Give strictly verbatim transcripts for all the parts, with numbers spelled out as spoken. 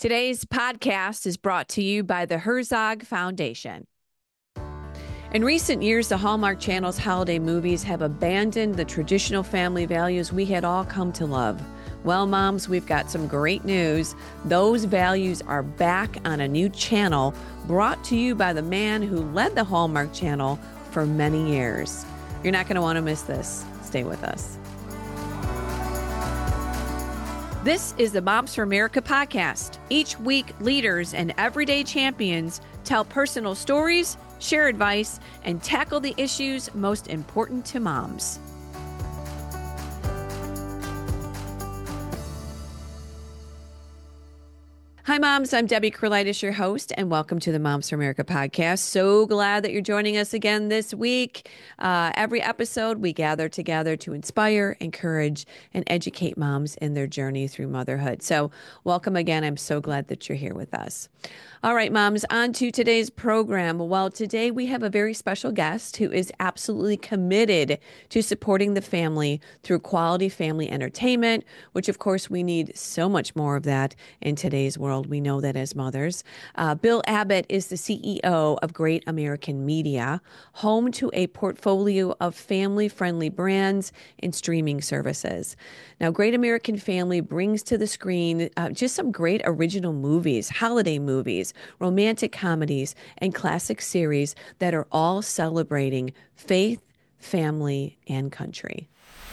Today's podcast is brought to you by the Herzog Foundation. In recent years, the Hallmark Channel's holiday movies have abandoned the traditional family values we had all come to love. Well, moms, we've got some great news. Those values are back on a new channel brought to you by the man who led the Hallmark Channel for many years. You're not going to want to miss this. Stay with us. This is the Moms for America podcast. Each week, leaders and everyday champions tell personal stories, share advice, and tackle the issues most important to moms. Hi, moms. I'm Debbie Kurlitis, your host, and welcome to the Moms for America podcast. So glad that you're joining us again this week. Uh, every episode, we gather together to inspire, encourage, and educate moms in their journey through motherhood. So welcome again. I'm so glad that you're here with us. All right, moms, on to today's program. Well, today we have a very special guest who is absolutely committed to supporting the family through quality family entertainment, which, of course, we need so much more of that in today's world. We know that as mothers. Uh, Bill Abbott is the C E O of Great American Media, home to a portfolio of family-friendly brands and streaming services. Now, Great American Family brings to the screen uh, just some great original movies, holiday movies, romantic comedies, and classic series that are all celebrating faith, family, and country.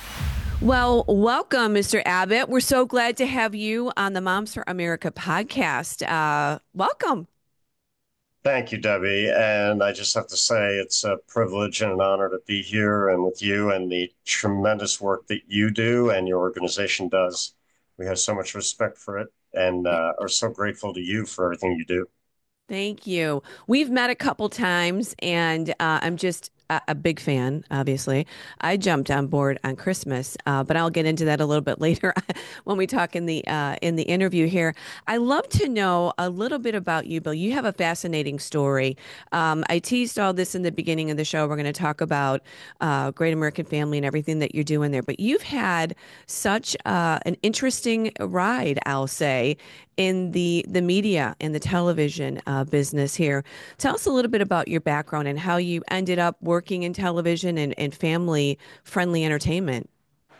Well, welcome, Mister Abbott. We're so glad to have you on the Moms for America podcast. Uh, welcome. Thank you, Debbie. And I just have to say it's a privilege and an honor to be here and with you and the tremendous work that you do and your organization does. We have so much respect for it and uh, are so grateful to you for everything you do. Thank you. We've met a couple times, and uh, I'm just a, a big fan, obviously. I jumped on board on Christmas, uh, but I'll get into that a little bit later when we talk in the uh, in the interview here. I love to know a little bit about you, Bill. You have a fascinating story. Um, I teased all this in the beginning of the show. We're going to talk about uh, Great American Family and everything that you're doing there, but you've had such uh, an interesting ride, I'll say, in the the media and the television uh, business here. Tell us a little bit about your background and how you ended up working in television and, and family-friendly entertainment.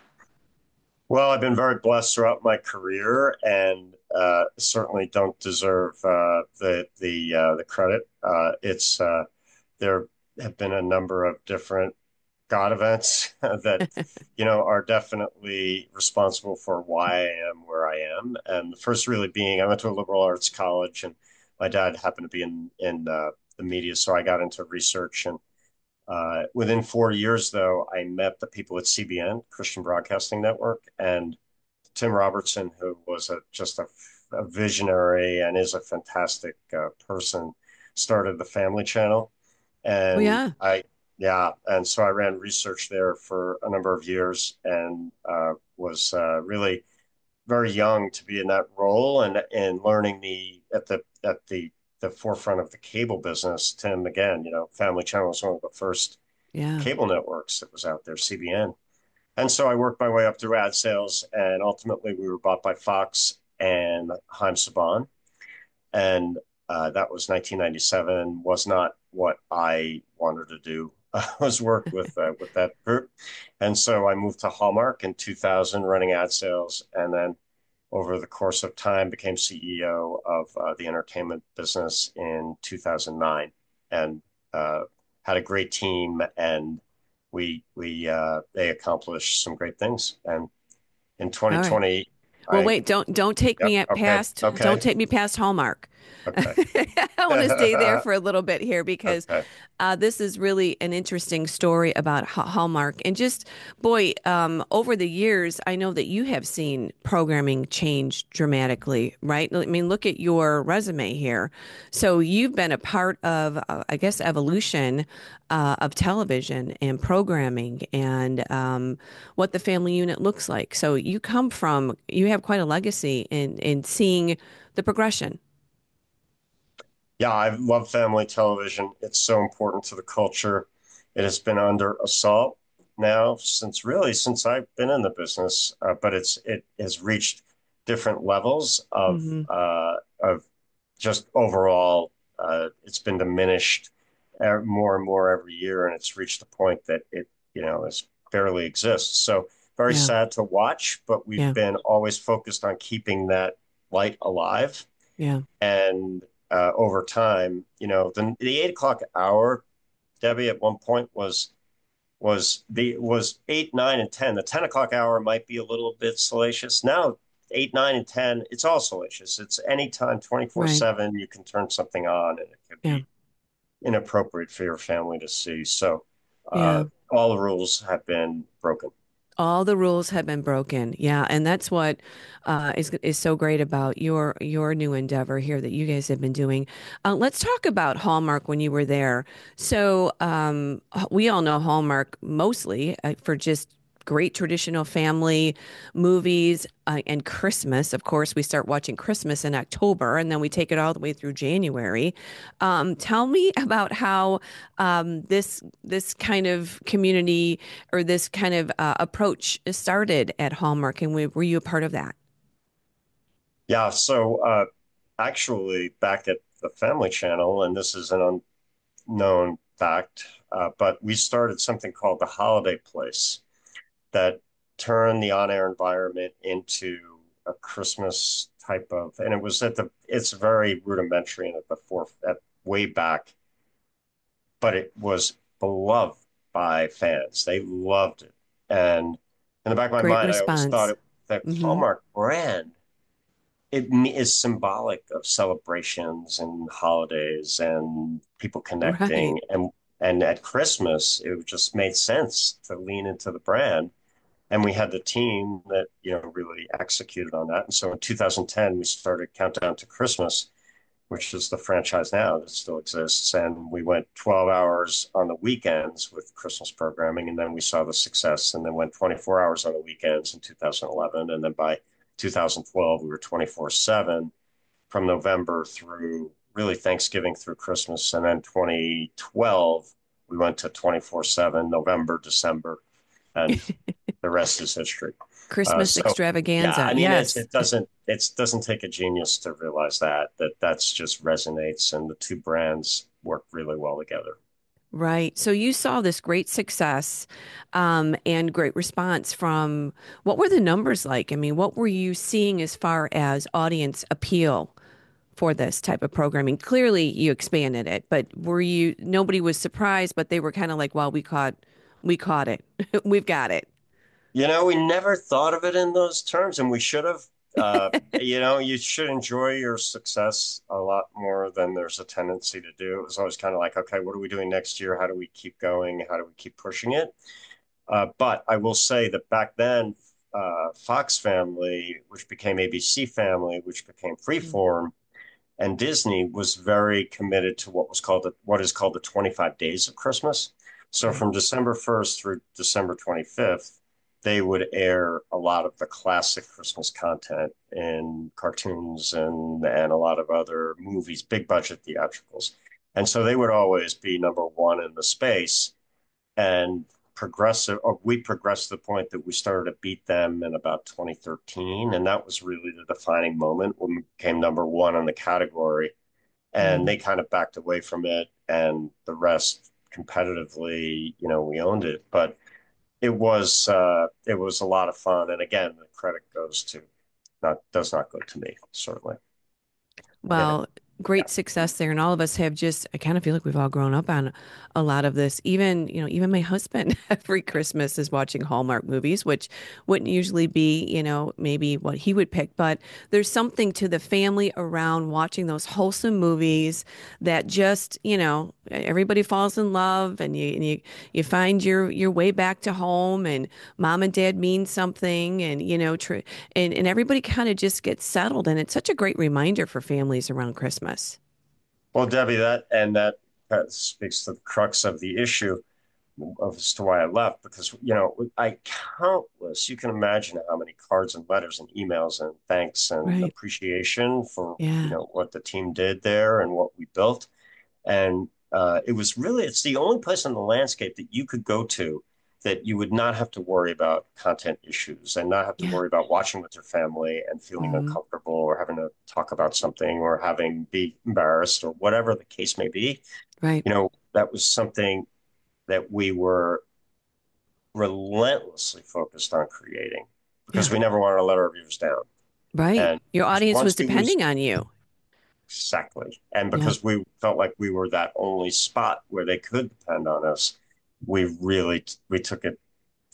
Well, I've been very blessed throughout my career and uh, certainly don't deserve uh, the the uh, the credit. Uh, it's uh, there have been a number of different God events that, you know, are definitely responsible for why I am where I am. And the first really being, I went to a liberal arts college and my dad happened to be in, in uh, the media. So I got into research. And uh, within four years, though, I met the people at C B N, Christian Broadcasting Network, and Tim Robertson, who was a, just a, a visionary and is a fantastic uh, person, started the Family Channel. Oh, And yeah. I, yeah, and so I ran research there for a number of years and uh, was uh, really very young to be in that role and and learning the at the at the the forefront of the cable business. Tim, again, you know, Family Channel was one of the first Yeah. cable networks that was out there, C B N. And so I worked my way up through ad sales, and ultimately we were bought by Fox and Haim Saban, and uh, that was nineteen ninety-seven. Was not what I wanted to do. I was work with uh, with that group, and so I moved to Hallmark in two thousand, running ad sales, and then over the course of time became C E O of uh, the entertainment business in two thousand nine, and uh, had a great team, and we we uh, they accomplished some great things. And in All right. twenty twenty, Well, I wait, don't don't take yep me at okay past okay don't take me past Hallmark. okay I want to stay there for a little bit here because okay. uh, this is really an interesting story about Ha- Hallmark. And just, boy, um, over the years, I know that you have seen programming change dramatically, right? I mean, look at your resume here. So you've been a part of, uh, I guess, evolution uh, of television and programming and um, what the family unit looks like. So you come from, you have quite a legacy in in seeing the progression. Yeah, I love family television. It's so important to the culture. It has been under assault now since really since I've been in the business, uh, but it's it has reached different levels of Hmm. uh, just overall, uh, it's been diminished uh, more and more every year, and it's reached a point that it, you know, is barely exists. So very Yeah. sad to watch, but we've Yeah. been always focused on keeping that light alive. Yeah. And uh, over time, you know, the, the eight o'clock hour, Debbie, at one point was was the was eight, nine, and ten. The ten o'clock hour might be a little bit salacious. Now eight, nine, and ten, it's all salacious. It's anytime, twenty-four Right. seven, you can turn something on and it could Yeah. be inappropriate for your family to see. So uh, Yeah. all the rules have been broken. All the rules have been broken. Yeah, and that's what uh, is is so great about your your new endeavor here that you guys have been doing. Uh, let's talk about Hallmark when you were there. So um, we all know Hallmark mostly uh, for just great traditional family movies uh, and Christmas. Of course, we start watching Christmas in October, and then we take it all the way through January. Um, tell me about how um, this this kind of community or this kind of uh, approach started at Hallmark, and we, were you a part of that? Yeah. So uh, actually, back at the Family Channel, and this is an unknown fact, uh, but we started something called the Holiday Place that turned the on-air environment into a Christmas type of, and it was at the, it's very rudimentary and at the fourth, at way back, but it was beloved by fans. They loved it. And in the back of my Great mind, I always thought response. it, the Hmm. Hallmark brand, it is symbolic of celebrations and holidays and people Right. connecting. And, and at Christmas, it just made sense to lean into the brand, and we had the team that you know really executed on that. And so in two thousand ten, we started Countdown to Christmas, which is the franchise now that still exists. And we went twelve hours on the weekends with Christmas programming, and then we saw the success, and then went twenty-four hours on the weekends in two thousand eleven, and then by two thousand twelve, we were twenty-four seven from November through really Thanksgiving through Christmas, and then twenty twelve we went to twenty-four seven November, December, and the rest is history. Uh, Christmas so yeah, extravaganza. I mean, it's Yes. it doesn't it doesn't take a genius to realize that that that's just resonates, and the two brands work really well together. Right. So you saw this great success um, and great response from what were the numbers like? I mean, what were you seeing as far as audience appeal for this type of programming? Clearly, you expanded it, but were you, nobody was surprised, but they were kind of like, well, we caught, we caught it. We've got it. You know, we never thought of it in those terms, and we should have. Uh, you know, you should enjoy your success a lot more than there's a tendency to do. It was always kind of like, okay, what are we doing next year? How do we keep going? How do we keep pushing it? Uh, but I will say that back then, uh, Fox Family, which became A B C Family, which became Mm. Freeform, and Disney was very committed to what was called the, what is called the twenty-five days of Christmas. So Right. from December first through December twenty-fifth, they would air a lot of the classic Christmas content in cartoons and and a lot of other movies, big budget theatricals. And so they would always be number one in the space, and progressive or we progressed to the point that we started to beat them in about twenty thirteen, and that was really the defining moment when we became number one in the category, and Mm. they kind of backed away from it, and the rest competitively, you know, we owned it. But it was uh it was a lot of fun, and again, the credit goes to, not does not go to me, certainly. You know, Well, great success there. And all of us have just, I kind of feel like we've all grown up on a lot of this. Even, you know, even my husband every Christmas is watching Hallmark movies, which wouldn't usually be, you know, maybe what he would pick. But there's something to the family around watching those wholesome movies that just, you know, everybody falls in love and you, and you, you find your, your way back to home and mom and dad mean something and, you know, tr and, and everybody kind of just gets settled. And it's such a great reminder for families around Christmas. well, Debbie, that and that, that speaks to the crux of the issue of as to why I left, because you know I countless, you can imagine how many cards and letters and emails and thanks and Right. appreciation for you Yeah. know what the team did there and what we built. And uh, it was really, it's the only place on the landscape that you could go to that you would not have to worry about content issues and not have to Yeah. worry about watching with your family and feeling Hmm. uncomfortable or having to talk about something or having be embarrassed or whatever the case may be. Right. You know, that was something that we were relentlessly focused on creating because Yeah. we never wanted to let our viewers down. Right. And Your because audience was once we was depending on you. exactly, and Yeah. because we felt like we were that only spot where they could depend on us, we really we took it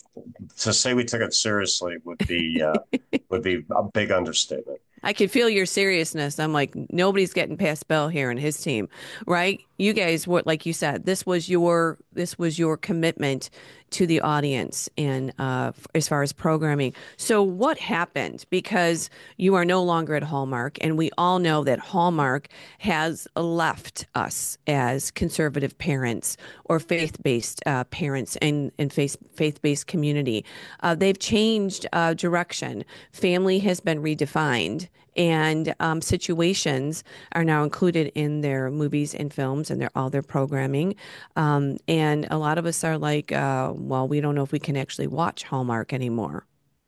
to say we took it seriously would be uh, would be a big understatement. I could feel your seriousness. I'm like, nobody's getting past Bell here and his team, right? You guys were, like you said, this was your this was your commitment to the audience and uh, as far as programming. So what happened? Because you are no longer at Hallmark, and we all know that Hallmark has left us as conservative parents or faith-based uh, parents and and faith faith-based community. Uh, they've changed uh, direction. Family has been redefined, and um, situations are now included in their movies and films and their all their programming. Um, and a lot of us are like, uh, well, we don't know if we can actually watch Hallmark anymore.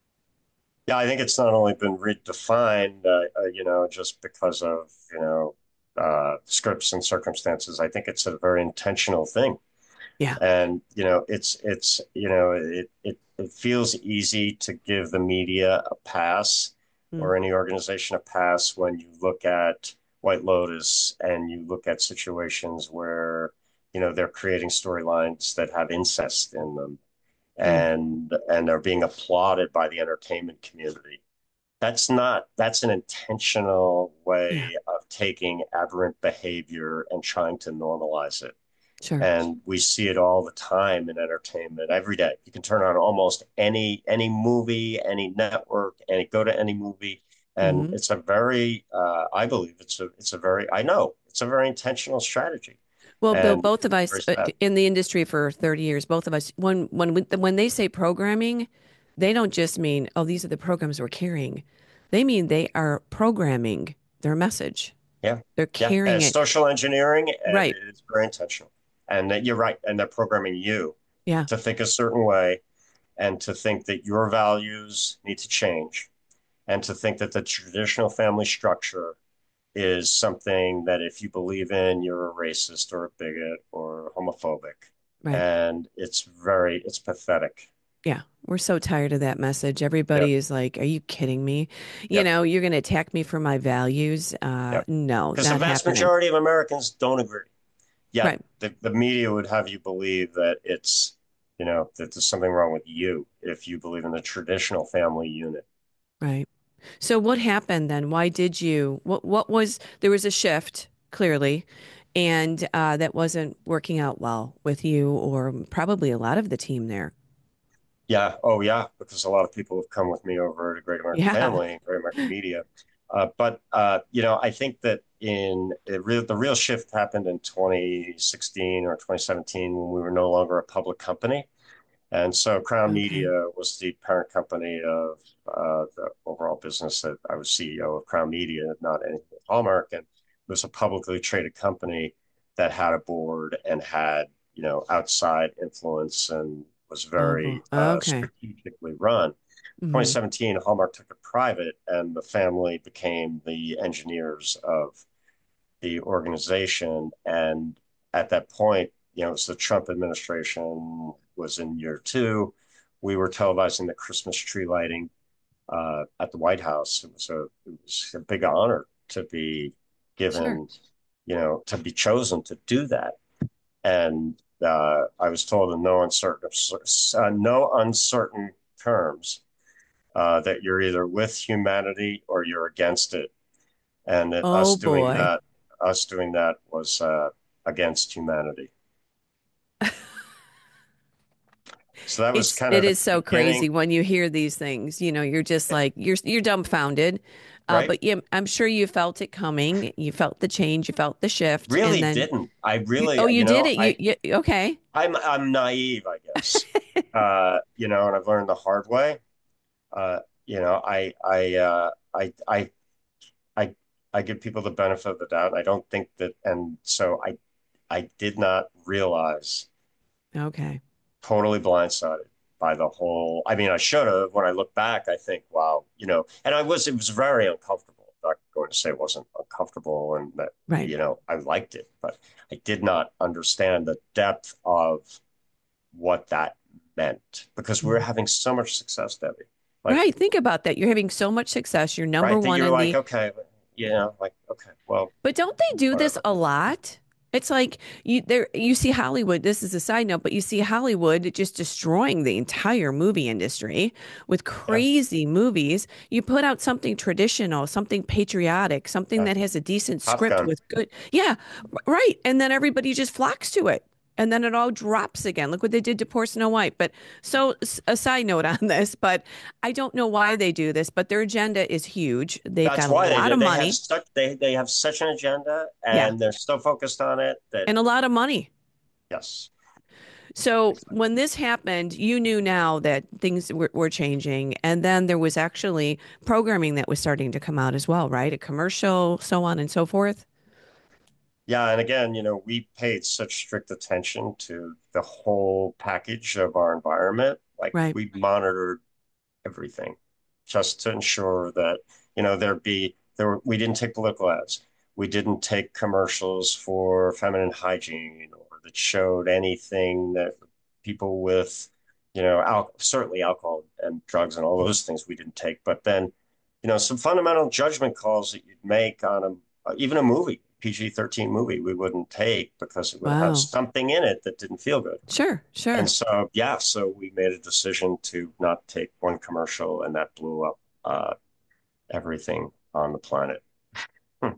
Yeah, I think it's not only been redefined, uh, uh, you know, just because of you know uh, scripts and circumstances. I think it's a very intentional thing. Yeah. And you know it's it's you know it it it feels easy to give the media a pass Mm. or any organization a pass when you look at White Lotus and you look at situations where you know they're creating storylines that have incest in them Mm. and and are being applauded by the entertainment community. That's not that's an intentional Yeah. way of taking aberrant behavior and trying to normalize it. Sure. And we see it all the time in entertainment every day. You can turn on almost any any movie, any network, and go to any movie, and Hmm. it's a very, uh, I believe it's a it's a very I know it's a very intentional strategy, Well, Bill, and both of it's us very uh, sad. in the industry for thirty years, both of us, when when we, when they say programming, they don't just mean, oh, these are the programs we're carrying. They mean they are programming their message. Yeah, They're yeah, and carrying it's it. social engineering, and Right. it's very intentional. And that you're right, and they're programming you Yeah. to think a certain way, and to think that your values need to change, and to think that the traditional family structure is something that if you believe in, you're a racist or a bigot or homophobic. Right. And it's very, it's pathetic. Yeah, we're so tired of that message. Everybody Yep, is like, "Are you kidding me? You yep, know, you're going to attack me for my values?" Uh, yep. no, Because the not vast happening. majority of Americans don't agree. Yet Right, the, the media would have you believe that it's, you know, that there's something wrong with you if you believe in the traditional family unit. right. So what happened then? Why did you? What what was there was a shift clearly, and uh, that wasn't working out well with you or probably a lot of the team there. Yeah. Oh, yeah. Because a lot of people have come with me over to Great American Yeah. Family and Great American Media. Uh, but, uh, you know, I think that in it real, the real shift happened in twenty sixteen or twenty seventeen when we were no longer a public company. And so Crown Okay. Media was the parent company of uh, the overall business that I was C E O of Crown Media, not anything with Hallmark. And it was a publicly traded company that had a board and had, you know, outside influence and was Oh, boy. very uh, Okay. strategically run. Hmm. twenty seventeen, Hallmark took it private and the family became the engineers of the organization. And at that point, you know, it was the Trump administration was in year two. We were televising the Christmas tree lighting uh, at the White House. It was a it was a big honor to be Sure. given, you know, to be chosen to do that. And uh, I was told in no uncertain uh, no uncertain terms uh, that you're either with humanity or you're against it, and that Oh us doing boy. that, us doing that was uh, against humanity. So that was It's kind it of the is so beginning, crazy when you hear these things. You know, you're just like you're you're dumbfounded. Uh, right? but yeah, I'm sure you felt it coming. You felt the change. You felt the shift, and Really then didn't. I you, really, oh, you you did know, it. You, I you okay? I'm I'm naive, I guess. Uh, you know, and I've learned the hard way. Uh, you know, I I uh, I I I I give people the benefit of the doubt. I don't think that, and so I I did not realize, Okay. totally blindsided. by the whole. I mean, I should have. When I look back, I think, wow, you know, and I was, it was very uncomfortable. I'm not going to say it wasn't uncomfortable and that, Right. you know, I liked it, but I did not understand the depth of what that meant because we were Mm. having so much success, Debbie. Like, Right. Think about that. You're having so much success. You're number right, that one you're in like, the, okay, you know, like, okay, well, but don't they do this whatever. a lot? It's like you there you see Hollywood, this is a side note, but you see Hollywood just destroying the entire movie industry with Yeah, crazy movies. You put out something traditional, something patriotic, something yeah. that has a decent Top script Gun. with good, yeah, right. And then everybody just flocks to it. And then it all drops again. Look what they did to poor Snow White. But so s- a side note on this, but I don't know why they do this, but their agenda is huge. They've That's got a why they lot of did. They have money. such they they have such an agenda, Yeah. and they're so focused on it that And a lot of money. yes, So exactly. when this happened, you knew now that things were, were changing. And then there was actually programming that was starting to come out as well, right? A commercial, so on and so forth. Yeah, and again, you know, we paid such strict attention to the whole package of our environment. Like Right. we monitored everything just to ensure that, you know, there'd be there were, we didn't take political ads. We didn't take commercials for feminine hygiene or that showed anything that people with, you know, al certainly alcohol and drugs and all those things we didn't take. But then, you know, some fundamental judgment calls that you'd make on a even a movie, P G thirteen movie, we wouldn't take because it would have Wow. something in it that didn't feel good. Sure, And sure. so, yeah, so we made a decision to not take one commercial, and that blew up uh, everything on the planet. Hmm.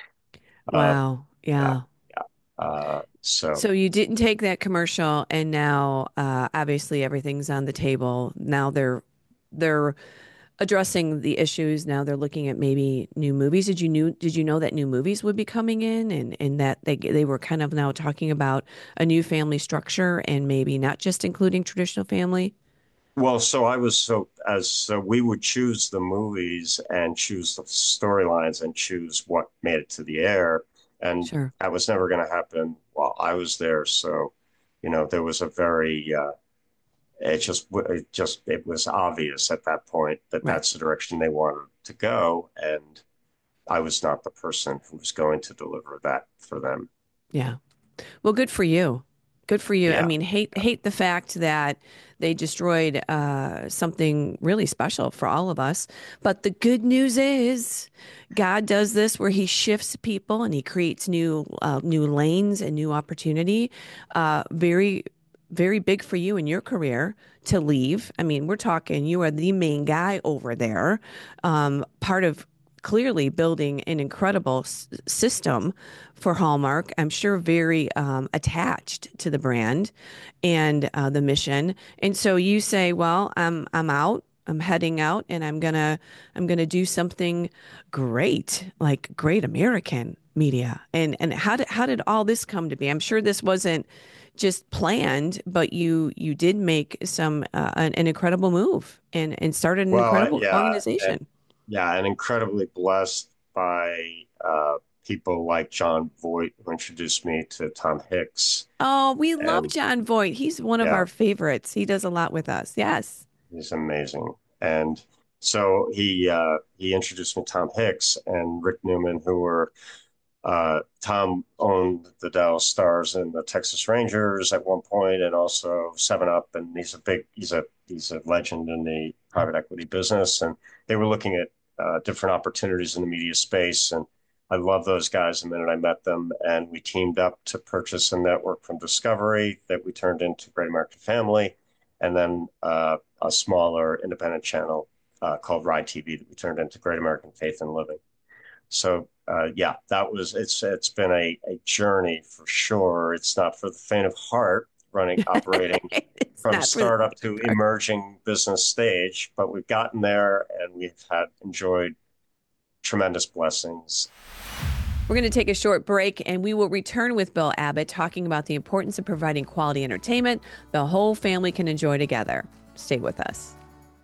Uh, Wow. yeah, Yeah. yeah. Uh, so, So you didn't take that commercial, and now uh, obviously everything's on the table. Now they're they're addressing the issues. Now they're looking at maybe new movies. Did you knew did you know that new movies would be coming in, and and that they they were kind of now talking about a new family structure and maybe not just including traditional family? well, so I was so as so we would choose the movies and choose the storylines and choose what made it to the air, and Sure. that was never going to happen while I was there. So, you know, there was a very uh, it just it just it was obvious at that point that Right. that's the direction they wanted to go, and I was not the person who was going to deliver that for them. Yeah. Well, good for you. Good for you. I Yeah, mean, hate hate the fact that they destroyed uh, something really special for all of us. But the good news is, God does this where He shifts people and He creates new uh, new lanes and new opportunity. Uh, very, very big for you in your career to leave. I mean, we're talking you are the main guy over there, um, part of clearly building an incredible s- system for Hallmark. I'm sure very um, attached to the brand and uh, the mission. And so you say, "Well, I'm I'm out. I'm heading out, and I'm gonna I'm gonna do something great, like great American media." And and how did how did all this come to be? I'm sure this wasn't just planned, but you you did make some uh, an, an incredible move and and started an well, incredible yeah, and organization. yeah, and incredibly blessed by uh, people like John Voight, who introduced me to Tom Hicks, Oh, we love and John Voight. He's one of yeah, our favorites. He does a lot with us. Yes. he's amazing. And so he uh, he introduced me to Tom Hicks and Rick Newman, who were Uh, Tom owned the Dallas Stars and the Texas Rangers at one point, and also Seven Up. And he's a big, he's a he's a legend in the private equity business. And they were looking at uh, different opportunities in the media space. And I love those guys the minute I met them. And we teamed up to purchase a network from Discovery that we turned into Great American Family, and then uh, a smaller independent channel uh, called Ride T V that we turned into Great American Faith and Living. So uh, yeah, that was it's it's been a, a journey for sure. It's not for the faint of heart running operating It's from not for the startup faint to of heart. emerging business stage, but we've gotten there and we've had enjoyed tremendous blessings. We're going to take a short break and we will return with Bill Abbott talking about the importance of providing quality entertainment the whole family can enjoy together. Stay with us.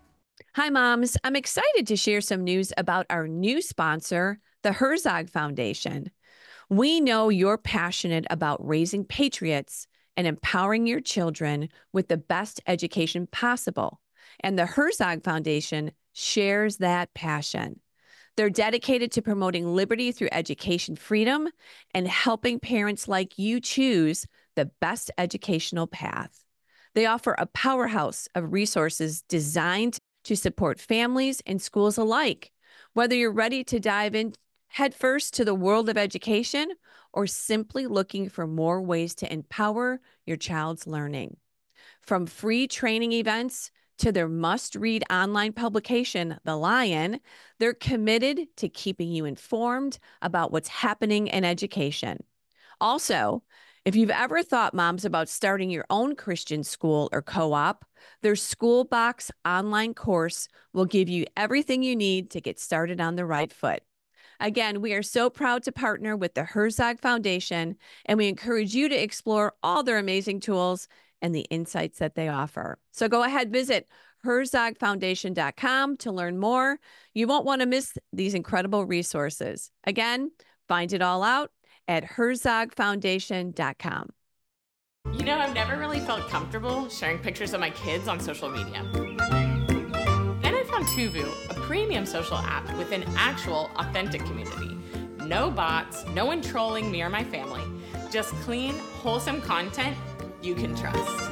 Hi, moms. I'm excited to share some news about our new sponsor, the Herzog Foundation. We know you're passionate about raising patriots and empowering your children with the best education possible. And the Herzog Foundation shares that passion. They're dedicated to promoting liberty through education freedom and helping parents like you choose the best educational path. They offer a powerhouse of resources designed to support families and schools alike. Whether you're ready to dive in headfirst to the world of education or simply looking for more ways to empower your child's learning. From free training events to their must-read online publication, The Lion, they're committed to keeping you informed about what's happening in education. Also, if you've ever thought, moms, about starting your own Christian school or co-op, their School Box online course will give you everything you need to get started on the right foot. Again, we are so proud to partner with the Herzog Foundation, and we encourage you to explore all their amazing tools and the insights that they offer. So go ahead, visit herzog foundation dot com to learn more. You won't want to miss these incredible resources. Again, find it all out at herzog foundation dot com. You know, I've never really felt comfortable sharing pictures of my kids on social media. Then I found Tuvu, a premium social app with an actual, authentic community. No bots, no one trolling me or my family. Just clean, wholesome content you can trust.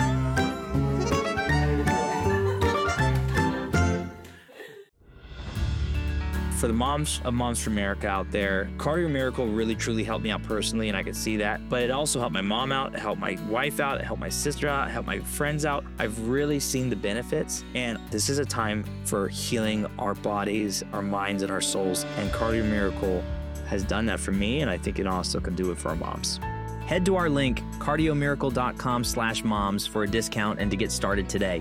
For the moms of Moms for America out there, Cardio Miracle really truly helped me out personally, and I could see that. But it also helped my mom out, it helped my wife out, it helped my sister out, it helped my friends out. I've really seen the benefits, and this is a time for healing our bodies, our minds, and our souls. And Cardio Miracle has done that for me, and I think it also can do it for our moms. Head to our link, cardiomiracle dot com slash moms for a discount and to get started today.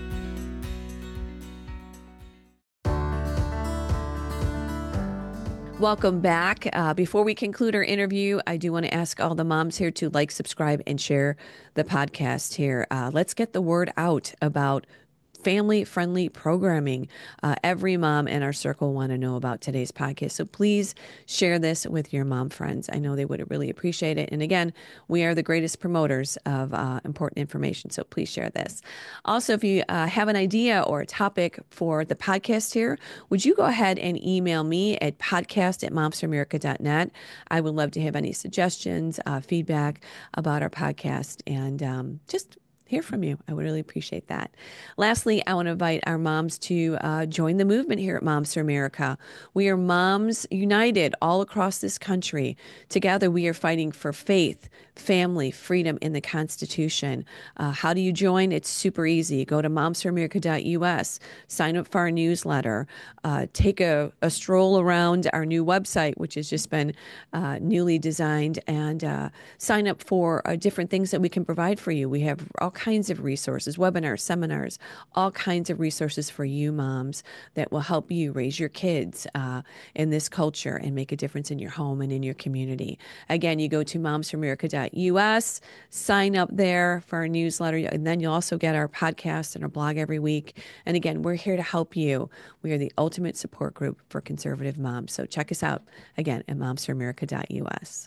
Welcome back. Uh, before we conclude our interview, I do want to ask all the moms here to like, subscribe, and share the podcast here. Uh, let's get the word out about family-friendly programming. Uh, every mom in our circle want to know about today's podcast. So please share this with your mom friends. I know they would really appreciate it. And again, we are the greatest promoters of uh, important information. So please share this. Also, if you uh, have an idea or a topic for the podcast here, would you go ahead and email me at podcast at moms for america dot net. I would love to have any suggestions, uh, feedback about our podcast, and um, just hear from you. I would really appreciate that. Lastly, I want to invite our moms to uh, join the movement here at Moms for America. We are moms united all across this country. Together, we are fighting for faith, family, freedom, in the Constitution. Uh, how do you join? It's super easy. Go to moms for america dot u s, sign up for our newsletter, uh, take a, a stroll around our new website, which has just been uh, newly designed, and uh, sign up for uh, different things that we can provide for you. We have all kinds of resources, webinars, seminars, all kinds of resources for you moms that will help you raise your kids uh, in this culture and make a difference in your home and in your community. Again, you go to moms for america dot u s, sign up there for our newsletter, and then you'll also get our podcast and our blog every week. And again, we're here to help you. We are the ultimate support group for conservative moms. So check us out again at moms for america dot u s.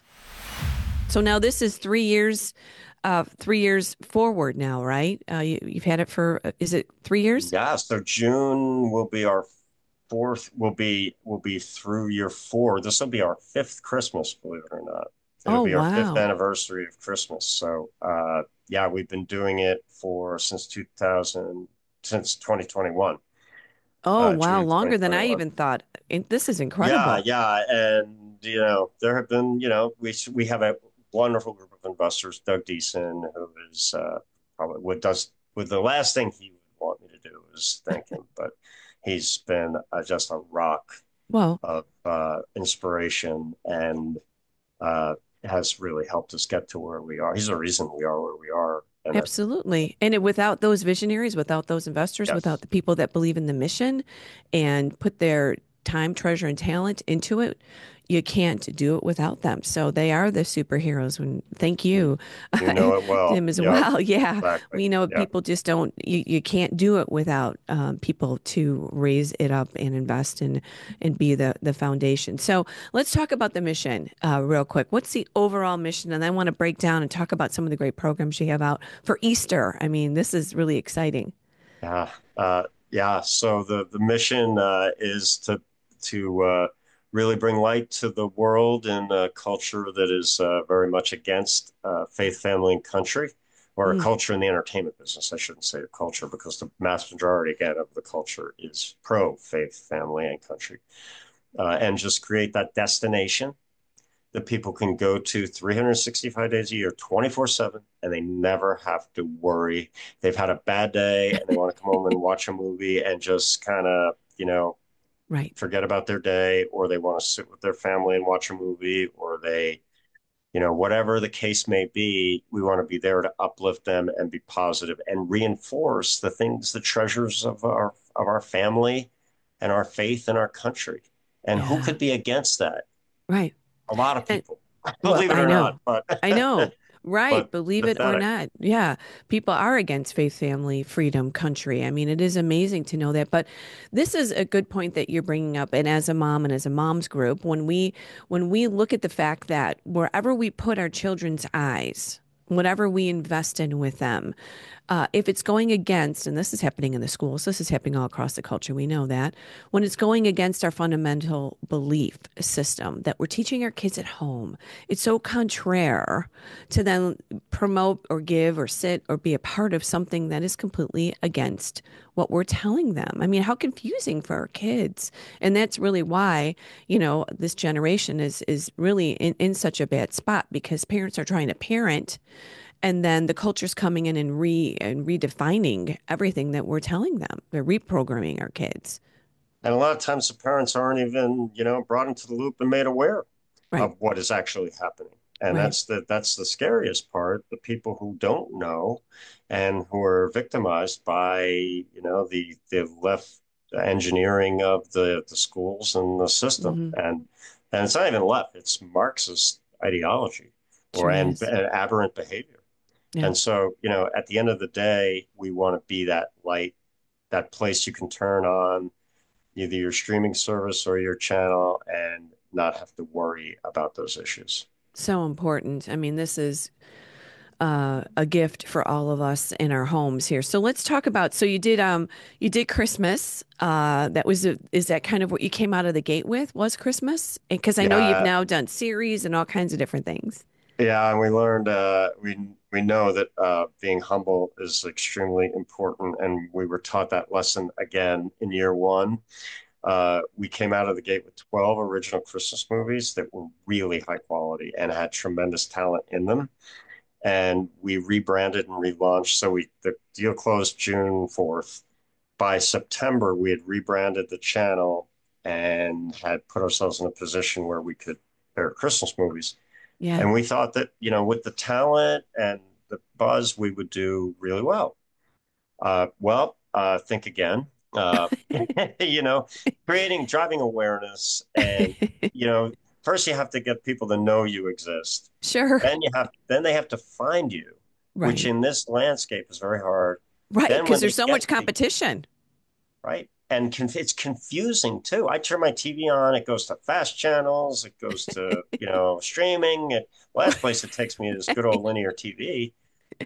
So now this is three years Uh, three years forward now, right? Uh, you, you've had it for, uh, is it three years? Yeah, so June will be our fourth, will be will be through year four. This will be our fifth Christmas, believe it or not. It'll Oh, be our fifth wow. anniversary of Christmas. So uh, yeah, we've been doing it for since two thousand, since twenty twenty-one. Oh, Uh, wow. June Longer than I twenty twenty-one. even thought. And this is Yeah, incredible. yeah, and you know there have been, you know, we we have a wonderful group of investors. Doug Deason, who is uh, probably what does with the last thing he would want me to do is thank him, but he's been uh, just a rock Well, of uh, inspiration and uh, has really helped us get to where we are. He's the reason we are where we are. And it, absolutely. And it, without those visionaries, without those investors, without yes, the people that believe in the mission and put their time, treasure, and talent into it, you can't do it without them. So they are the superheroes. When thank you, You know it well. Tim, as Yep, well. Yeah, exactly. we know Yeah. people just don't. You, you can't do it without um, people to raise it up and invest and and be the the foundation. So let's talk about the mission uh, real quick. What's the overall mission? And I want to break down and talk about some of the great programs you have out for Easter. I mean, this is really exciting. Yeah. Uh, yeah. So the, the mission uh, is to to uh, really bring light to the world in a culture that is uh, very much against uh, faith, family, and country, or a Mm, culture in the entertainment business. I shouldn't say a culture because the mass majority, again, of the culture is pro faith, family, and country. Uh, and just create that destination that people can go to three hundred sixty-five days a year, twenty-four seven, and they never have to worry. They've had a bad day and they want to come home and watch a movie and just kind of, you know, right. forget about their day, or they want to sit with their family and watch a movie, or they, you know, whatever the case may be, we want to be there to uplift them and be positive and reinforce the things, the treasures of our of our family and our faith and our country. And who Yeah. could be against that? Right. A lot of And people, well, believe it I or not, know. but I know. Right. but Believe it or pathetic. not. Yeah. People are against faith, family, freedom, country. I mean, it is amazing to know that. But this is a good point that you're bringing up. And as a mom and as a mom's group, when we when we look at the fact that wherever we put our children's eyes, whatever we invest in with them, uh, if it's going against, and this is happening in the schools, this is happening all across the culture, we know that, when it's going against our fundamental belief system that we're teaching our kids at home, it's so contrary to then promote or give or sit or be a part of something that is completely against what we're telling them. I mean, how confusing for our kids. And that's really why, you know, this generation is is really in, in such a bad spot because parents are trying to parent and then the culture's coming in and re and redefining everything that we're telling them. They're reprogramming our kids. And a lot of times the parents aren't even, you know, brought into the loop and made aware Right, of what is actually happening. And right. that's the that's the scariest part. The people who don't know and who are victimized by, you know, the the left engineering of the the schools and the system. Hmm. And and it's not even left, it's Marxist ideology or Sure and, is. and aberrant behavior. Yeah. And so, you know, at the end of the day, we want to be that light, that place you can turn on either your streaming service or your channel and not have to worry about those issues. So important. I mean, this is uh, a gift for all of us in our homes here. So let's talk about. So you did um you did Christmas. Uh, that was a, is that kind of what you came out of the gate with? Was Christmas? Because I know you've Yeah, now done series and all kinds of different things. yeah, and we learned uh, we we know that uh, being humble is extremely important, and we were taught that lesson again in year one. Uh, we came out of the gate with twelve original Christmas movies that were really high quality and had tremendous talent in them. And we rebranded and relaunched. So we the deal closed June fourth. By September, we had rebranded the channel and had put ourselves in a position where we could air Christmas movies. Yeah. And we thought that, you know, with the talent and the buzz, we would do really well. Uh, well, uh, think again. Uh, you know, creating, driving awareness, and you know, first you have to get people to know you exist. Sure. Then you have, then they have to find you, which Right. in this landscape is very hard. Right. Then Because when they there's so get much to you, competition. right? And conf it's confusing too. I turn my T V on, it goes to fast channels, it goes to, you know, streaming. And last place it takes me is good old linear T V.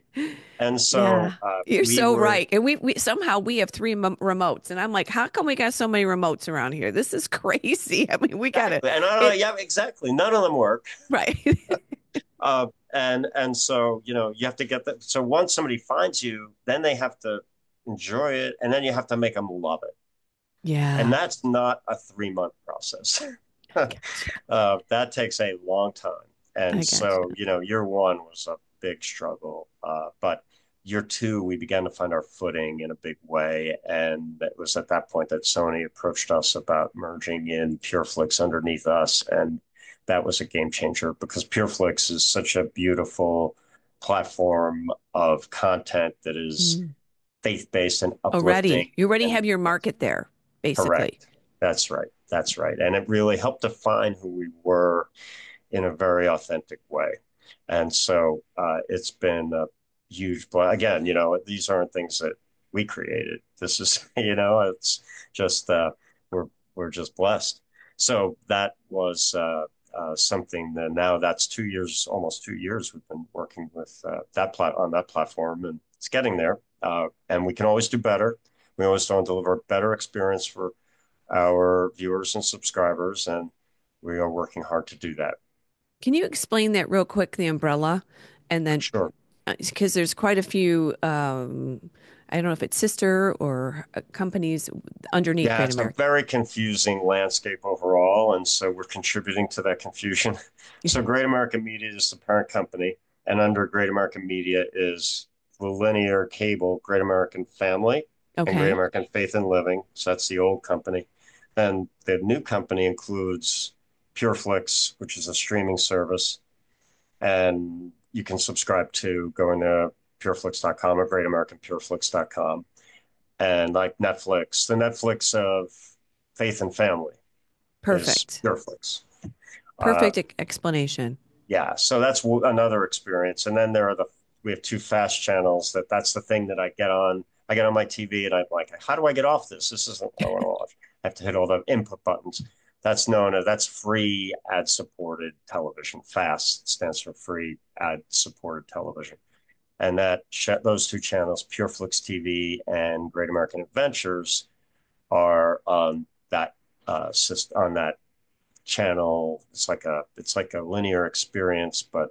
And so Yeah, uh, you're we so were, right. And we, we somehow we have three m remotes, and I'm like, how come we got so many remotes around here? This is crazy. I mean, we got it. exactly. And I don't know, It yeah, exactly. None of them work. right. Uh, and and so, you know, you have to get that. So once somebody finds you, then they have to enjoy it, and then you have to make them love it. And Yeah, that's not a three month process. I gotcha. Uh, that takes a long time. I And so, gotcha. you know, year one was a big struggle. Uh, but year two, we began to find our footing in a big way. And it was at that point that Sony approached us about merging in PureFlix underneath us. And that was a game changer because PureFlix is such a beautiful platform of content that is Mm. faith-based and Already, uplifting you already and have your market there, basically. correct. That's right. That's right. And it really helped define who we were in a very authentic way. And so uh, it's been a huge, bl- again, you know, these aren't things that we created. This is, you know, it's just, uh, we're, we're just blessed. So that was uh, uh, something that now that's two years, almost two years we've been working with uh, that plat on that platform, and it's getting there. Uh, and we can always do better. We always want to deliver a better experience for our viewers and subscribers, and we are working hard to do that. Can you explain that real quick, the umbrella? And then, Sure. because there's quite a few, um, I don't know if it's sister or uh, companies underneath Yeah, Great it's a American. very confusing landscape overall, and so we're contributing to that confusion. So Great American Media is the parent company, and under Great American Media is the linear cable Great American Family and Great Okay. American Faith and Living. So that's the old company. Then the new company includes PureFlix, which is a streaming service, and you can subscribe to going to pureflix dot com or great american pureflix dot com. And like Netflix, the Netflix of faith and family is Perfect. PureFlix. Uh, Perfect e- explanation. yeah, so that's w- another experience. And then there are the we have two fast channels. That that's the thing that I get on. I get on my T V and I'm like, how do I get off this? This isn't what I want to watch. I have to hit all the input buttons. That's known as that's free ad supported television. FAST stands for free ad supported television. And that those two channels, PureFlix T V and Great American Adventures, are on that uh, on that channel. It's like a it's like a linear experience, but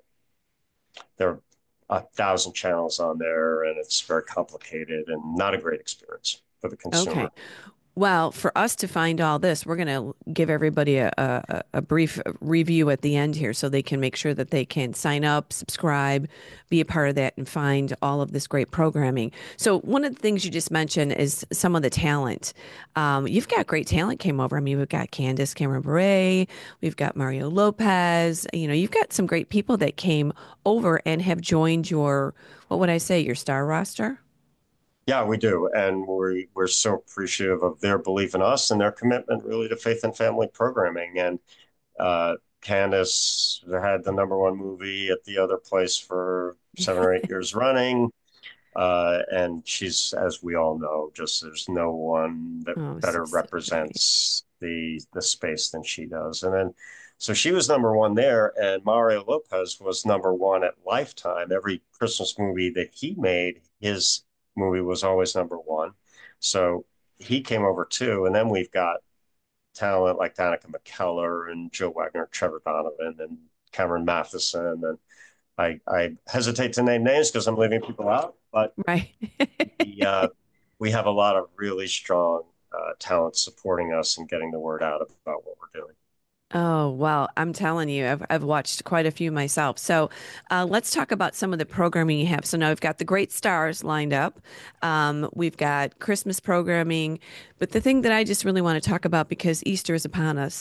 there are a thousand channels on there, and it's very complicated and not a great experience for the Okay. consumer. Well, for us to find all this, we're going to give everybody a, a, a brief review at the end here so they can make sure that they can sign up, subscribe, be a part of that, and find all of this great programming. So, one of the things you just mentioned is some of the talent. Um, you've got great talent came over. I mean, we've got Candace Cameron Bure, we've got Mario Lopez. You know, you've got some great people that came over and have joined your, what would I say, your star roster? Yeah, we do, and we we're so appreciative of their belief in us and their commitment, really, to faith and family programming. And uh, Candace had the number one movie at the other place for seven or eight years running. Uh, and she's, as we all know, just there's no one that Oh, so, better so great. represents the the space than she does. And then, so she was number one there, and Mario Lopez was number one at Lifetime. Every Christmas movie that he made, his movie was always number one. So he came over too. And then we've got talent like Danica McKellar and Joe Wagner, Trevor Donovan, and Cameron Matheson, and I, I hesitate to name names because I'm leaving people out, but Right. we, uh, we have a lot of really strong uh, talent supporting us and getting the word out about what we're doing. Oh, well, I'm telling you, I've, I've watched quite a few myself. So uh, let's talk about some of the programming you have. So now we've got the great stars lined up. Um, we've got Christmas programming. But the thing that I just really want to talk about, because Easter is upon us,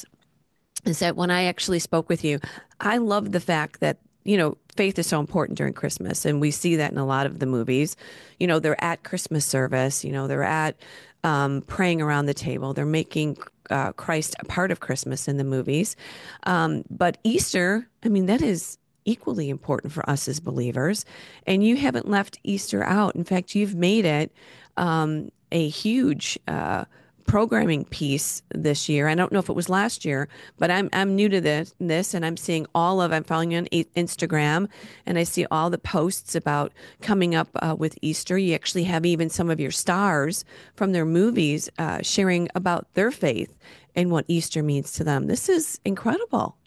is that when I actually spoke with you, I love the fact that, you know, faith is so important during Christmas. And we see that in a lot of the movies. You know, they're at Christmas service, you know, they're at um, praying around the table, they're making uh, Christ a part of Christmas in the movies. Um, but Easter, I mean, that is equally important for us as believers. And you haven't left Easter out. In fact, you've made it um, a huge uh, programming piece this year. I don't know if it was last year, but I'm I'm new to this this and I'm seeing all of I'm following you on I- Instagram and I see all the posts about coming up uh, with Easter. You actually have even some of your stars from their movies uh, sharing about their faith and what Easter means to them. This is incredible.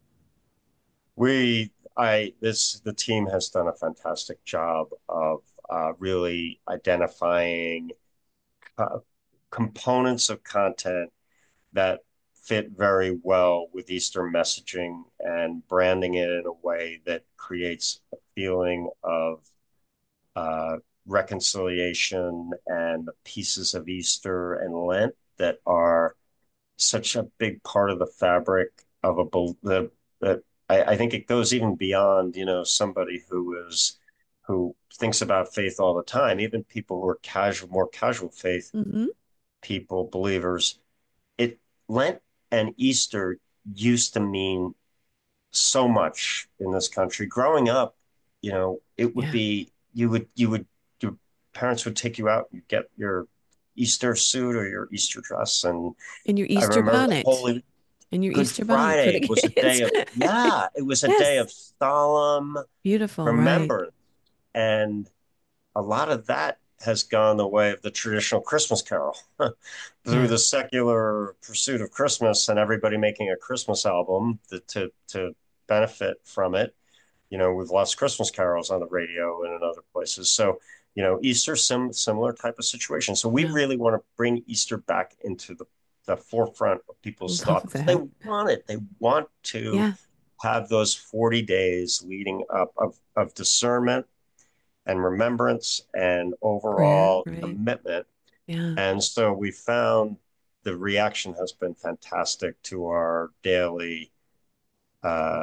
We, I, this, the team has done a fantastic job of uh, really identifying uh, components of content that fit very well with Easter messaging and branding it in a way that creates a feeling of uh, reconciliation and the pieces of Easter and Lent that are such a big part of the fabric of a the that I, I think it goes even beyond, you know, somebody who is who thinks about faith all the time, even people who are casual, more casual faith Hmm. people, believers. It Lent and Easter used to mean so much in this country. Growing up, you know, it would Yeah. be you would you would your parents would take you out, you get your Easter suit or your Easter dress, and And your I Easter remember the bonnet. Holy And your Good Easter bonnet for the Friday was a kids. day of yeah, it was a day Yes. of solemn Beautiful, right? remembrance, and a lot of that has gone the way of the traditional Christmas carol through Yeah. the secular pursuit of Christmas and everybody making a Christmas album to, to, to benefit from it. You know, we've lost Christmas carols on the radio and in other places. So, you know, Easter, sim similar type of situation. So we Yeah. really want to bring Easter back into the, the forefront of people's Love thoughts. They that. want it. They want to Yeah. have those forty days leading up of, of discernment and remembrance and Prayer, overall right? commitment. Yeah. And so we found the reaction has been fantastic to our daily. Uh,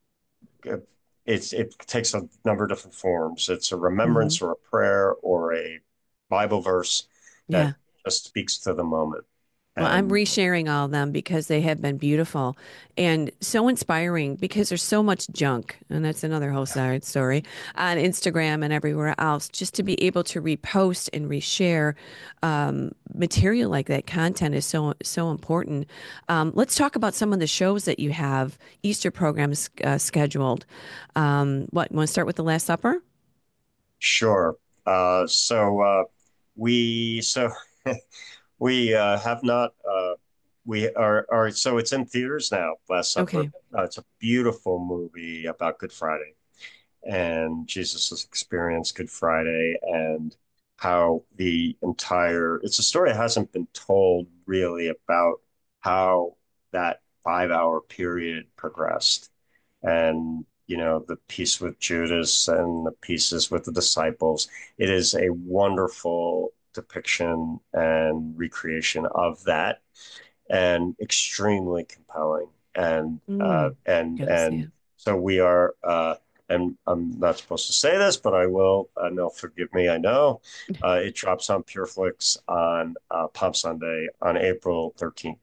it's it takes a number of different forms. It's a Hmm. remembrance or a prayer or a Bible verse that Yeah. just speaks to the moment. Well, I'm And resharing all of them because they have been beautiful and so inspiring because there's so much junk. And that's another whole side story on Instagram and everywhere else. Just to be able to repost and reshare um, material like that content is so, so important. Um, let's talk about some of the shows that you have Easter programs uh, scheduled. Um, what, you want to start with the Last Supper? sure. Uh, so uh, we so we uh, have not. Uh, we are, are so it's in theaters now. Last Supper. Okay. Uh, it's a beautiful movie about Good Friday and Jesus's experience Good Friday and how the entire. It's a story that hasn't been told really about how that five hour period progressed and you know the piece with Judas and the pieces with the disciples. It is a wonderful depiction and recreation of that, and extremely compelling. And uh, Mm, and gotta see and it. so we are. Uh, and I'm not supposed to say this, but I will. Uh, no, forgive me. I know uh, it drops on PureFlix on uh, Palm Sunday on April thirteenth.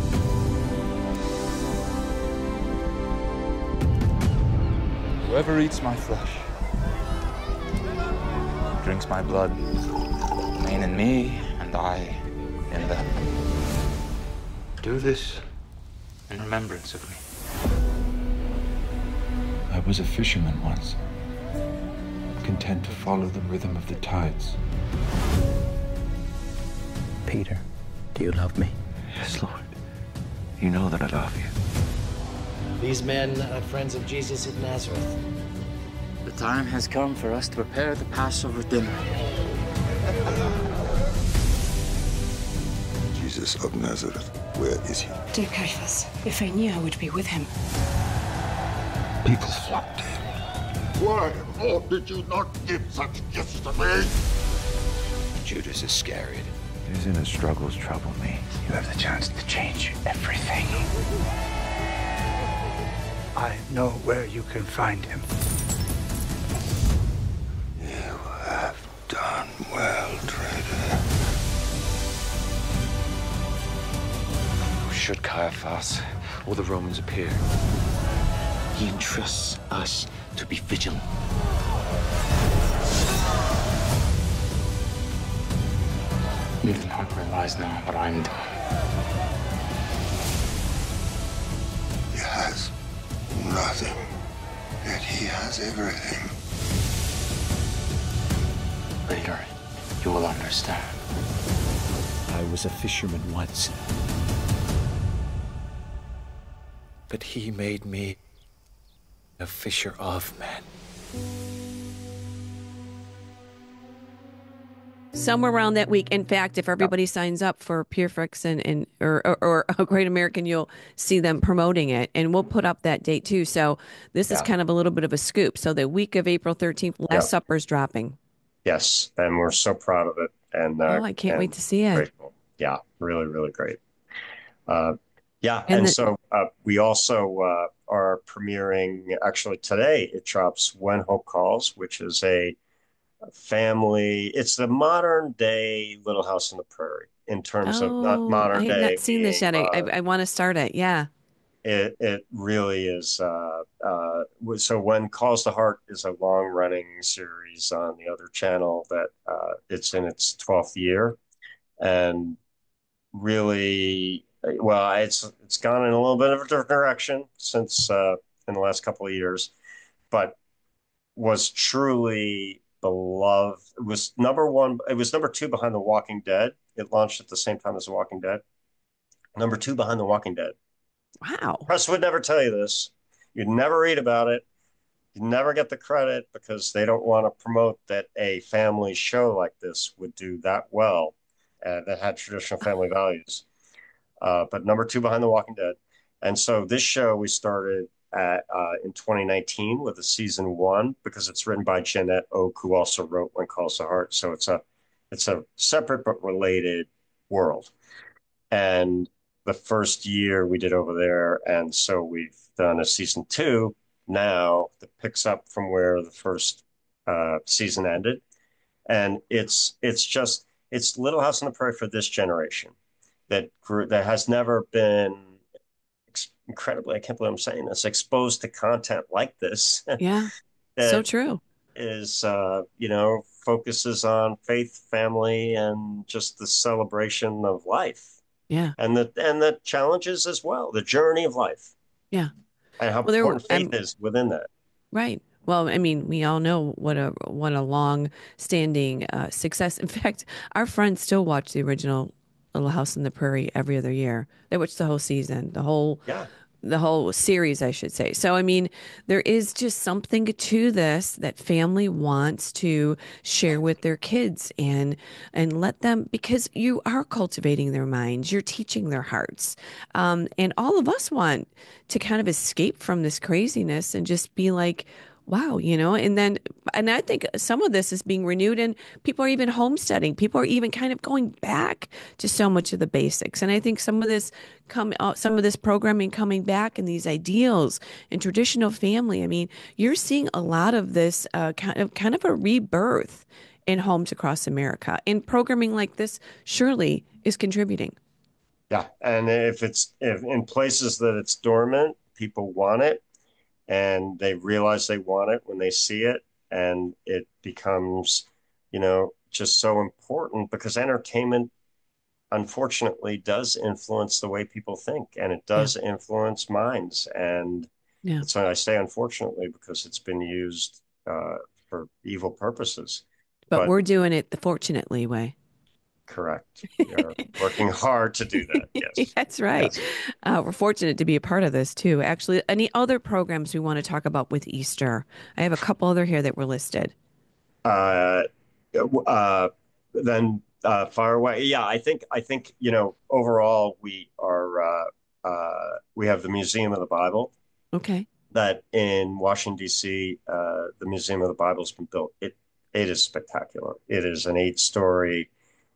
Whoever eats my flesh, drinks my blood, remain in me, and I in them. Do this in remembrance of me. I was a fisherman once, content to follow the rhythm of the tides. Peter, do you love me? Yes, Lord. You know that I love you. These men are friends of Jesus of Nazareth. The time has come for us to prepare the Passover dinner. Jesus of Nazareth, where is he? Dear Caiaphas, if I knew I would be with him. People flocked to him. Why, Lord, did you not give such gifts to me? Judas Iscariot. His inner struggles trouble me. You have the chance to change everything. I know where you can find him. You have done well, traitor. Should Caiaphas or the Romans appear, he entrusts us to be vigilant. Leave them not realize now what I'm doing. He has nothing, yet he has everything. Later, you will understand. I was a fisherman once, but he made me a fisher of men. Somewhere around that week. In fact, if everybody signs up for PureFlix and, and or, or, or a Great American, you'll see them promoting it, and we'll put up that date too. So this is Yeah. kind of a little bit of a scoop. So the week of April thirteenth, Last Yeah. Supper's dropping. Yes, and we're so proud of it. And uh, Oh, I can't and wait to see it. grateful. Yeah, really, really great. Uh, yeah, And and, the- so uh, we also uh, are premiering, actually today it drops When Hope Calls, which is a family, it's the modern day Little House on the Prairie in terms of not Oh, I modern have day not seen this being yet. I I, modern. I want to start it. Yeah. It it really is. Uh, uh, so when Calls to Heart is a long running series on the other channel that uh, it's in its twelfth year, and really, well, it's it's gone in a little bit of a different direction since uh, in the last couple of years, but was truly beloved. It was number one. It was number two behind The Walking Dead. It launched at the same time as The Walking Dead. Number two behind The Walking Dead. Wow. Press would never tell you this. You'd never read about it. You never get the credit because they don't want to promote that a family show like this would do that well, uh, that had traditional family values. Uh, but number two behind The Walking Dead. And so this show we started at, uh, in twenty nineteen with a season one because it's written by Jeanette Oak, who also wrote When Calls to Heart. So it's a it's a separate but related world. And the first year we did over there, and so we've done a season two now that picks up from where the first uh, season ended, and it's it's just it's Little House on the Prairie for this generation that grew, that has never been ex- incredibly, I can't believe I'm saying this, exposed to content like this. Yeah. So that true. is, uh, you know, focuses on faith, family, and just the celebration of life Yeah. and the and the challenges as well, the journey of life, Yeah. and how Well, there, important faith I'm is within that. right. Well, I mean, we all know what a what a long-standing uh, success. In fact, our friends still watch the original Little House on the Prairie every other year. They watch the whole season, the whole Yeah, the whole series, I should say. So, I mean, there is just something to this that family wants to share with their kids and and let them, because you are cultivating their minds, you're teaching their hearts. Um, and all of us want to kind of escape from this craziness and just be like, wow, you know, and then, and I think some of this is being renewed and people are even homesteading. People are even kind of going back to so much of the basics. And I think some of this come out, some of this programming coming back and these ideals and traditional family. I mean, you're seeing a lot of this uh, kind of, kind of a rebirth in homes across America, and programming like this surely is contributing. yeah, and if it's if in places that it's dormant, people want it, and they realize they want it when they see it, and it becomes, you know, just so important because entertainment unfortunately does influence the way people think, and it Yeah. does influence minds. And Yeah. it's I say unfortunately because it's been used uh, for evil purposes. But But we're doing it the fortunately way. correct, we are working hard to do that. Yes, That's right. yes. Uh, we're fortunate to be a part of this too. Actually, any other programs we want to talk about with Easter? I have a couple other here that were listed. Uh, uh, then uh, far away. Yeah, I think I think you know overall we are uh, uh, we have the Museum of the Bible Okay. that in Washington D C. Uh, the Museum of the Bible has been built. It it is spectacular. It is an eight story,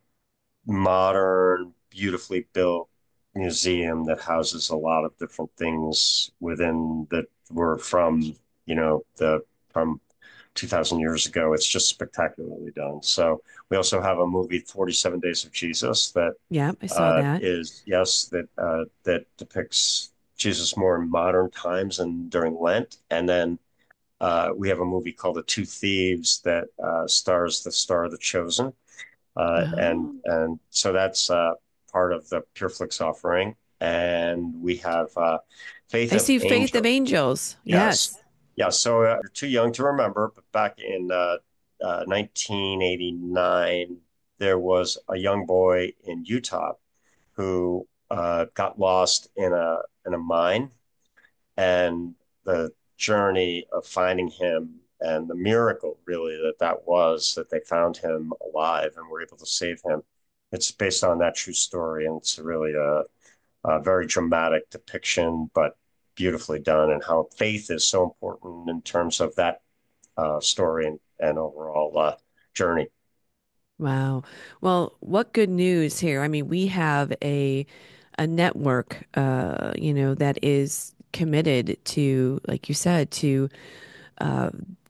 modern, beautifully built museum that houses a lot of different things within that were from you know the from two thousand years ago. It's just spectacularly done. So we also have a movie, forty-seven Days of Jesus, that Yeah, I saw uh, that. is, yes, that uh, that depicts Jesus more in modern times and during Lent. And then uh, we have a movie called The Two Thieves that uh, stars the star of The Chosen. Uh, and Oh, and so that's uh, part of the PureFlix offering. And we have uh, Faith I of see Faith of Angels. Angels. Yes. Yes. Yeah. So uh, you're too young to remember, but back in uh, uh, nineteen eighty-nine, there was a young boy in Utah who uh, got lost in a in a mine, and the journey of finding him and the miracle really that that was that they found him alive and were able to save him. It's based on that true story, and it's really a, a very dramatic depiction, but beautifully done, and how faith is so important in terms of that uh, story and, and overall uh, journey. Wow. Well, what good news here. I mean, we have a a network uh, you know, that is committed to, like you said, to uh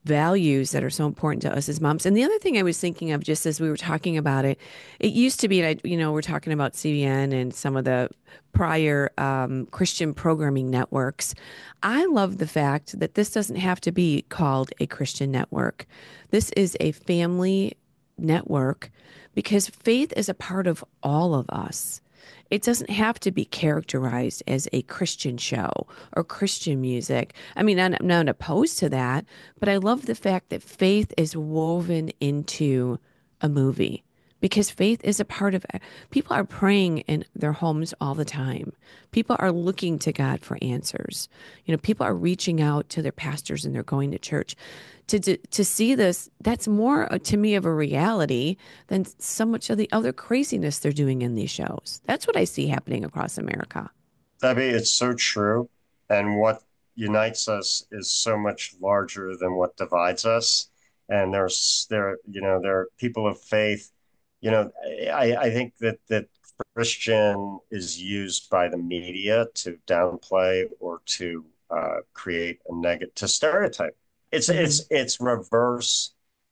values that are so important to us as moms. And the other thing I was thinking of just as we were talking about it, it used to be, I- you know, we're talking about C B N and some of the prior um, Christian programming networks. I love the fact that this doesn't have to be called a Christian network. This is a family network because faith is a part of all of us. It doesn't have to be characterized as a Christian show or Christian music. I mean, I'm I'm not opposed to that, but I love the fact that faith is woven into a movie because faith is a part of people are praying in their homes all the time. People are looking to God for answers. You know, people are reaching out to their pastors and they're going to church. To, to to see this, that's more uh, to me of a reality than so much of the other craziness they're doing in these shows. That's what I see happening across America. Debbie, it's so true. And what unites us is so much larger than what divides us. And there's there, you know, there are people of faith. You know, I, I think that that Christian is used by the media to downplay or to uh, create a negative to stereotype. It's Mhm. it's it's reverse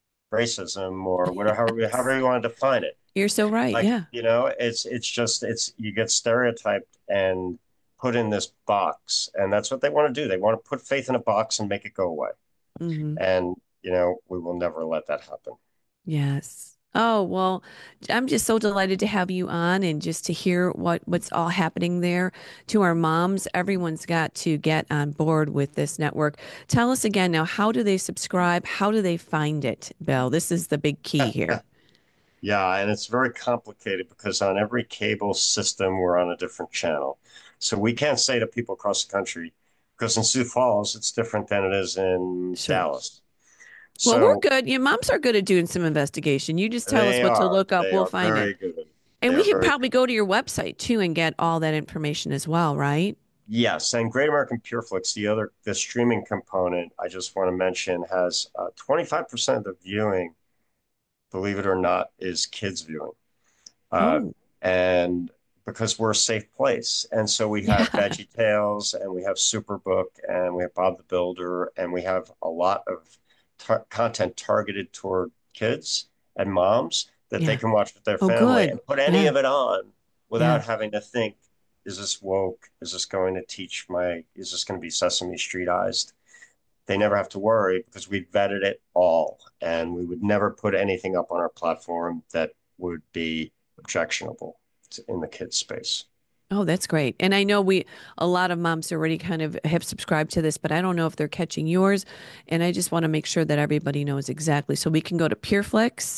racism or whatever however, however you want to define it. You're so right. Like, Yeah. you know, it's it's just it's you get stereotyped and put in this box, and that's what they want to do. They want to put faith in a box and make it go away. Hmm. And, you know, we will never let that happen. Yes. Oh, well, I'm just so delighted to have you on and just to hear what what's all happening there. To our moms, everyone's got to get on board with this network. Tell us again now, how do they subscribe? How do they find it, Bill? This is the big key here. Yeah, and it's very complicated because on every cable system, we're on a different channel. So we can't say to people across the country, because in Sioux Falls, it's different than it is in Sure. Dallas. Well, we're So good. Your moms are good at doing some investigation. You just tell us they what to are, look up. they We'll are find very it. good. And They we are can very probably go to your website too and get all that information as well, right? Yes, and Great American Pureflix, the other the streaming component, I just want to mention, has uh, twenty-five percent of the viewing, believe it or not, is kids viewing. Uh, Oh, and because we're a safe place. And so we have yeah. Veggie Tales and we have Superbook and we have Bob the Builder and we have a lot of tar content targeted toward kids and moms that they Yeah. can watch with their Oh, family good. and put any Yeah. of it on without Yeah. having to think, is this woke? Is this going to teach my, is this going to be Sesame Streetized? They never have to worry because we vetted it all and we would never put anything up on our platform that would be objectionable in the kids space. Oh, that's great. And I know we, a lot of moms already kind of have subscribed to this, but I don't know if they're catching yours. And I just want to make sure that everybody knows exactly. So we can go to Pureflix.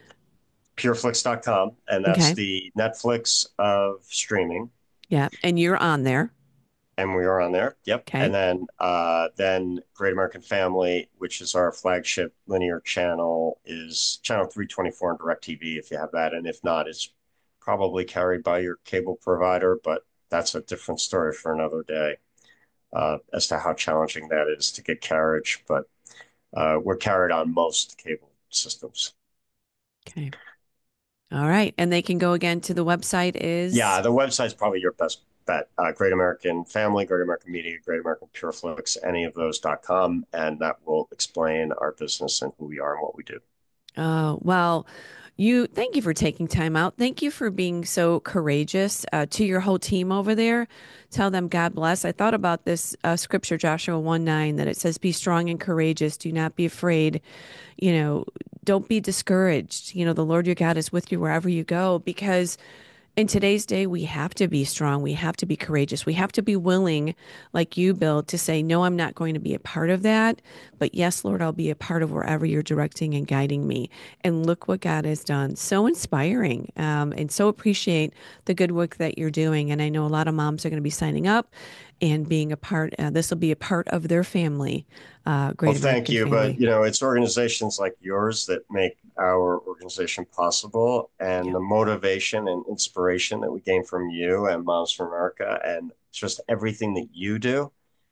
Pureflix dot com, and that's Okay. the Netflix of streaming. Yeah. And you're on there. And we are on there. Yep. Okay. And then uh, then Great American Family, which is our flagship linear channel, is channel three twenty-four on DirecTV if you have that. And if not, it's probably carried by your cable provider, but that's a different story for another day uh, as to how challenging that is to get carriage. But uh, we're carried on most cable systems. Okay. All right. And they can go again to the website is. Yeah, the website's probably your best bet. Uh, Great American Family, Great American Media, Great American Pureflix, any of those dot com, and that will explain our business and who we are and what we do. Oh, well, you thank you for taking time out. Thank you for being so courageous uh, to your whole team over there. Tell them God bless. I thought about this uh, scripture, Joshua one nine, that it says, be strong and courageous. Do not be afraid. You know, don't be discouraged. You know, the Lord your God is with you wherever you go, because in today's day, we have to be strong. We have to be courageous. We have to be willing, like you, Bill, to say, no, I'm not going to be a part of that. But yes, Lord, I'll be a part of wherever you're directing and guiding me. And look what God has done. So inspiring, um, and so appreciate the good work that you're doing. And I know a lot of moms are going to be signing up and being a part. Uh, this will be a part of their family. Uh, Great Well, thank American you. Family. But, you know, it's organizations like yours that make our organization possible, and Yeah. the motivation and inspiration that we gain from you and Moms for America and just everything that you do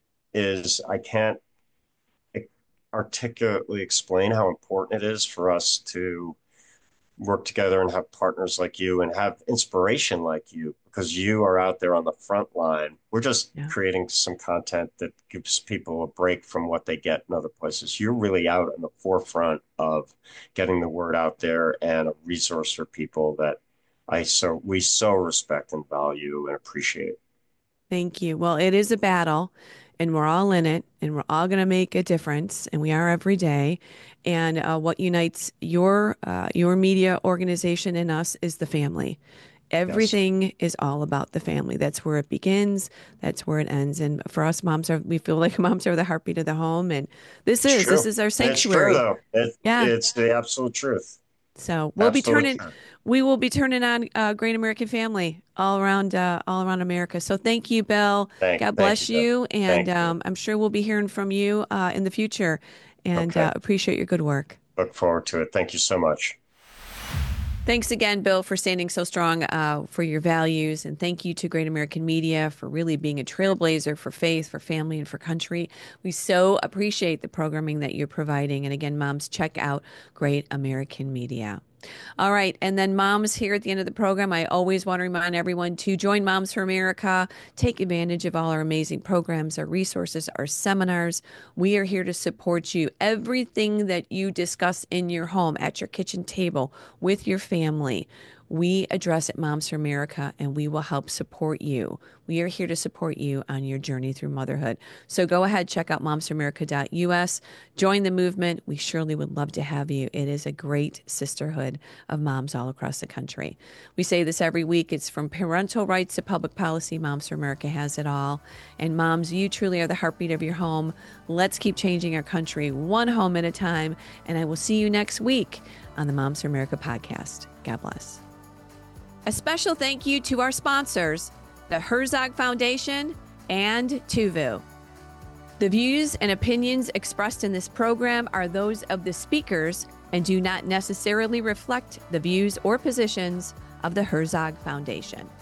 is, I can't articulately explain how important it is for us to work together and have partners like you and have inspiration like you, because you are out there on the front line. We're just yeah. creating some content that gives people a break from what they get in other places. You're really out in the forefront of getting the word out there and a resource for people that I so we so respect and value and appreciate. Thank you. Well, it is a battle, and we're all in it, and we're all going to make a difference, and we are every day. And uh, what unites your uh, your media organization and us is the family. Everything yes. is all about the family. That's where it begins. That's where it ends. And for us, moms are, we feel like moms are the heartbeat of the home. And this is, true. this is our sanctuary. It's true, though. It, yeah. It's the absolute truth. So we'll absolute be turning, truth. we will be turning on uh, Great American Family all around, uh, all around America. So thank you, Bill. Thank, God thank bless you. you. And um, you. I'm sure we'll be hearing from you uh, in the future, and okay. uh, appreciate your good work. Look forward to it. Thank you so much. Thanks again, Bill, for standing so strong uh, for your values. And thank you to Great American Media for really being a trailblazer for faith, for family, and for country. We so appreciate the programming that you're providing. And again, moms, check out Great American Media. All right. And then moms, here at the end of the program, I always want to remind everyone to join Moms for America. Take advantage of all our amazing programs, our resources, our seminars. We are here to support you. Everything that you discuss in your home, at your kitchen table, with your family, we address at Moms for America, and we will help support you. We are here to support you on your journey through motherhood. So go ahead, check out moms for america dot u s. Join the movement. We surely would love to have you. It is a great sisterhood of moms all across the country. We say this every week. It's from parental rights to public policy. Moms for America has it all. And moms, you truly are the heartbeat of your home. Let's keep changing our country one home at a time. And I will see you next week on the Moms for America podcast. God bless. A special thank you to our sponsors, the Herzog Foundation and Tuvu. The views and opinions expressed in this program are those of the speakers and do not necessarily reflect the views or positions of the Herzog Foundation.